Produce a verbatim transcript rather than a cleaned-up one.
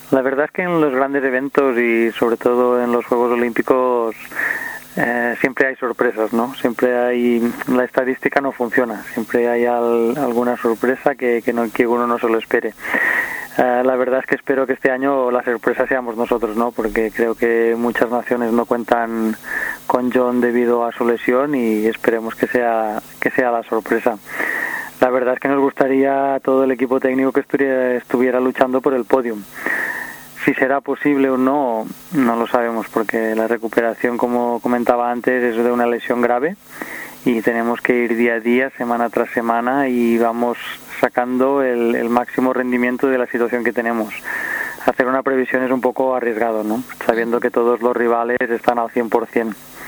La verdad es que en los grandes eventos y sobre todo en los Juegos Olímpicos eh, siempre hay sorpresas, ¿no? Siempre hay, la estadística no funciona, siempre hay al, alguna sorpresa que, que, no, que uno no se lo espere. Uh, la verdad es que espero que este año la sorpresa seamos nosotros, ¿no? Porque creo que muchas naciones no cuentan con John debido a su lesión y esperemos que sea que sea la sorpresa. La verdad es que nos gustaría a todo el equipo técnico que estuviera, estuviera luchando por el podium. Si será posible o no, no lo sabemos, porque la recuperación, como comentaba antes, es de una lesión grave y tenemos que ir día a día, semana tras semana, y vamos sacando el, el máximo rendimiento de la situación que tenemos. Hacer una previsión es un poco arriesgado, ¿no? Sabiendo que todos los rivales están al cien por ciento.